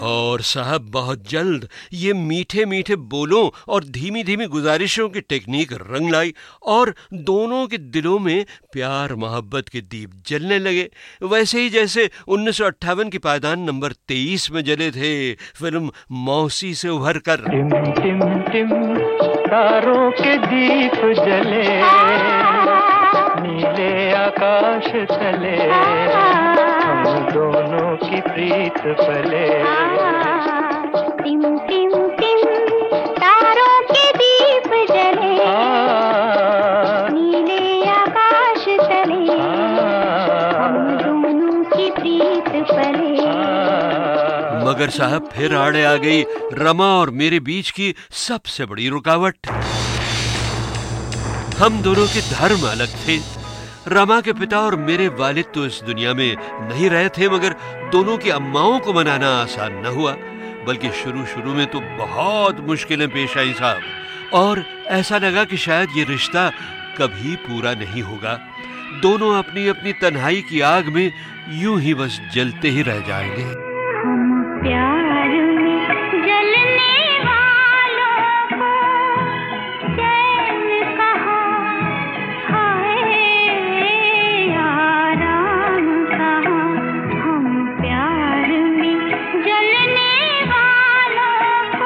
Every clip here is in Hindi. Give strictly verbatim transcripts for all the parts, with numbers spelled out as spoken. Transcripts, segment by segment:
और साहब बहुत जल्द ये मीठे मीठे बोलों और धीमी धीमी गुजारिशों की टेक्निक रंग लाई और दोनों के दिलों में प्यार मोहब्बत के दीप जलने लगे, वैसे ही जैसे उन्नीस सौ अट्ठावन की पायदान नंबर तेईस में जले थे फिल्म मौसी से उभर कर। टिम टिम टिम तारों के दीप जले नीले आकाश तले हम दोनों की प्रीत पले। टिम टिम टिम तारों के दीप जले नीले आकाश तले हम दोनों की प्रीत पले। मगर साहब फिर आड़े आ गई रमा और मेरे बीच की सबसे बड़ी रुकावट। हम दोनों के धर्म अलग थे। रमा के पिता और मेरे वालिद तो इस दुनिया में नहीं रहे थे, मगर दोनों की अम्माओं को मनाना आसान न हुआ, बल्कि शुरू शुरू में तो बहुत मुश्किलें पेश आई साहब। और ऐसा लगा कि शायद ये रिश्ता कभी पूरा नहीं होगा। दोनों अपनी अपनी तन्हाई की आग में यूं ही बस जलते ही रह जाएंगे। हम प्यार में जलने वालों को चैन कहाँ, हाय आराम कहाँ। हम प्यार में जलने वालों को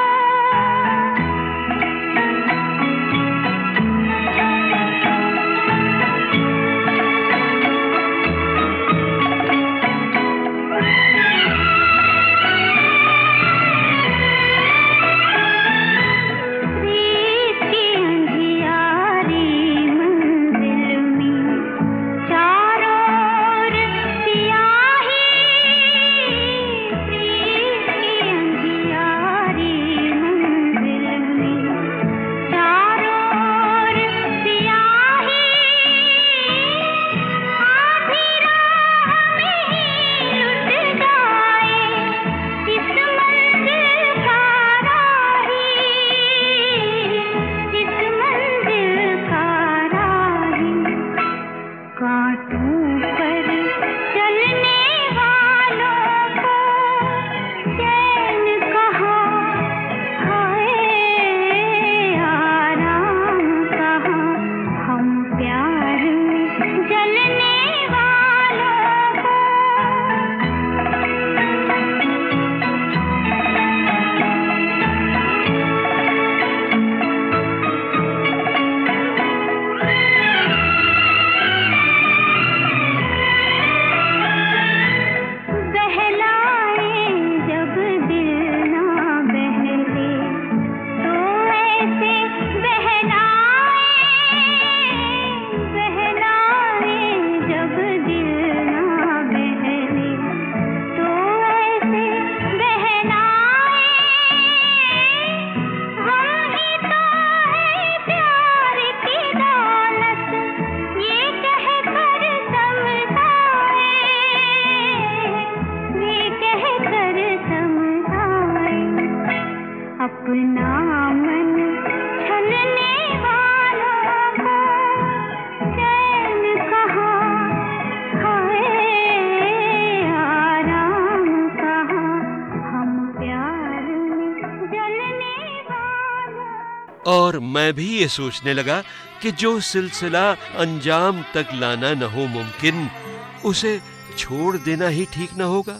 और मैं भी ये सोचने लगा कि जो सिलसिला अंजाम तक लाना न हो मुमकिन, उसे छोड़ देना ही ठीक न होगा।